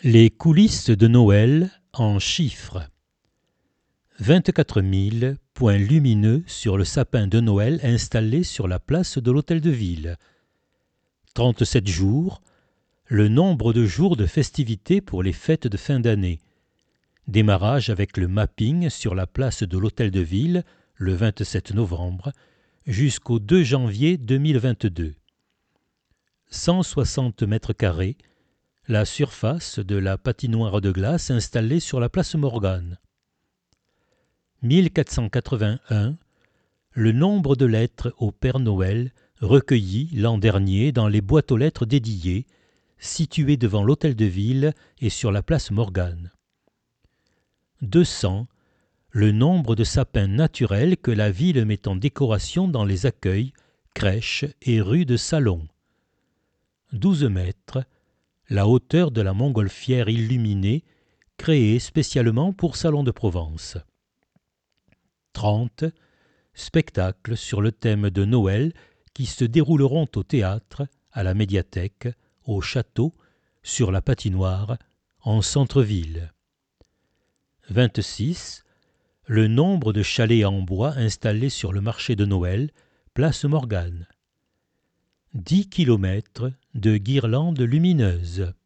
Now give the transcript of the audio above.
Les coulisses de Noël en chiffres. 24 000 points lumineux sur le sapin de Noël installé sur la place de l'Hôtel de Ville. 37 jours, le nombre de jours de festivités pour les fêtes de fin d'année. Démarrage avec le mapping sur la place de l'Hôtel de Ville le 27 novembre jusqu'au 2 janvier 2022. 160 mètres carrés, la surface de la patinoire de glace installée sur la place Morgane. 1481, le nombre de lettres au Père Noël recueillies l'an dernier dans les boîtes aux lettres dédiées, situées devant l'Hôtel de Ville et sur la place Morgane. 200, le nombre de sapins naturels que la ville met en décoration dans les accueils, crèches et rues de Salon. 12 mètres, la hauteur de la montgolfière illuminée, créée spécialement pour Salon de Provence. 30, spectacles sur le thème de Noël qui se dérouleront au théâtre, à la médiathèque, au château, sur la patinoire, en centre-ville. 26, le nombre de chalets en bois installés sur le marché de Noël, place Morgane. 10 km de guirlandes lumineuses.